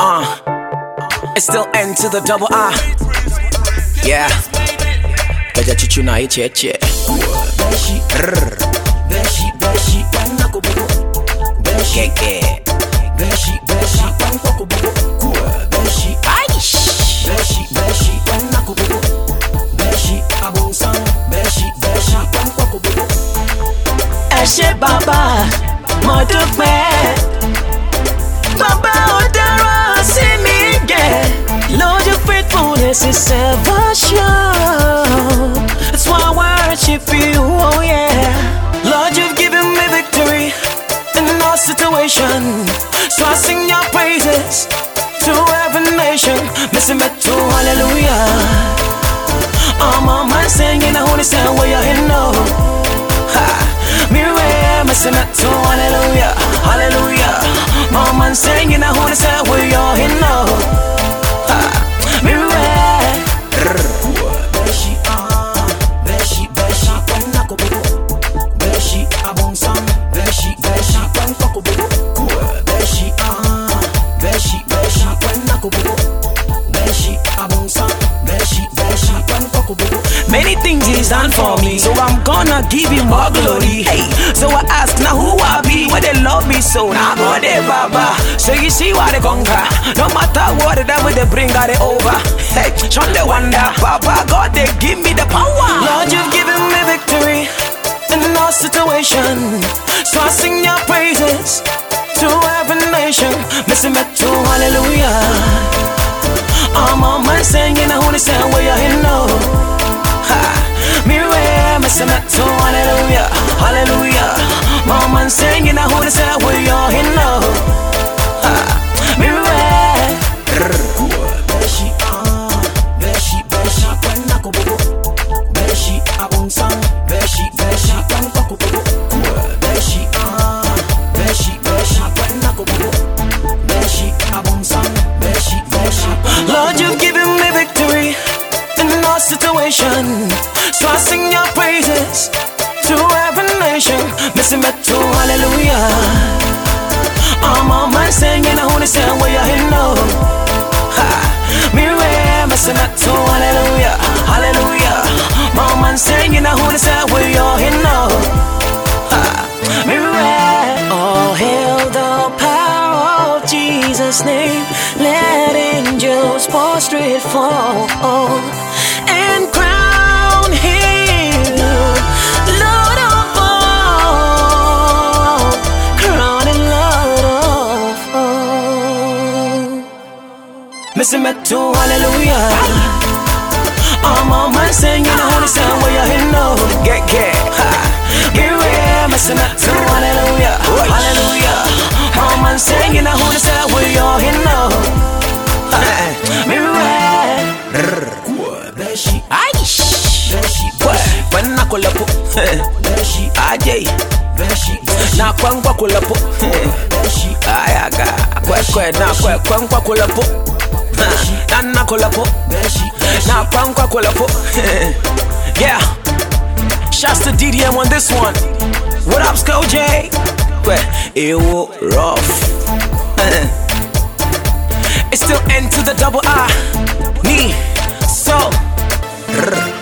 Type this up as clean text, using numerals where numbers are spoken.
It's still N to the double I. Yeah. Kaja chuchu na icheche. Beshi, beshi, beshi, keke. Beshi, beshi, beshi, aish. Beshi, beshi, beshi, abunsan. Beshi, beshi, Eshe baba, mo dúpẹ́. Baba odara see me again. Lord, your faithfulness is ever sure. That's why I worship you, oh yeah. Lord, you've given me victory in all situations, so I sing your praises to every nation. Missing me to hallelujah. I'm on my singing, I wanna stand where you're in no. Me way, missing me to hallelujah, hallelujah. Mama singing, I wanna stand where you're in no. Me way. Beshi, beshi, beshi, beshi, abunsan. Beshi, beshi, beshi, beshi, beshi, abunsan. Beshi, beshi, many things he's done for me, so I'm gonna give him more glory. Hey, so I ask now who I be, why they love me so. Now go there, Baba. So you see why they conquer. No matter what the devil they bring, got it over. Hey, Sean they wonder, Baba God they give me the power. Lord, you've given me victory in all situations, so I sing your praises to every nation. Missing me to hallelujah. I'm on my singing, I wanna stand where you're in no. Me way, missing me to hallelujah, hallelujah. Mama singing, I wanna stand where you're in no. Me way. Beshi, beshi, beshi, beshi, abunsan. Beshi, beshi, beshi, beshi, beshi, abunsan. Beshi, beshi. Lord, you've given me victory in all situations, so I sing your praises to every nation. Missing me to hallelujah. I'm on my singing, I wanna stand where you're in no. Me way, missing me to hallelujah, hallelujah. Mama singing, I wanna stand where you're in no. Me way. All hail the power of Jesus' name. Let angels prostrate fall and crown him Lord of all, crown him Lord of all. Missing me to hallelujah. I'm on my singing, I wanna stand where you're in no. Get, get real, missing me to hallelujah, hallelujah. I'm on singing, I wanna stand where you're in no. Me right. Beshi, aish. Beshi, when I call up, Beshi, ajay. Beshi, na kwangwa kulapo. Beshi, ayaga. Kwe na kwangwa kulapo. Na kulapo. Beshi, na kwangwa kulapo. Yeah. Shouts to DDM on this one. What up, Sko J? It was rough. It's still N to the double I. Me, so.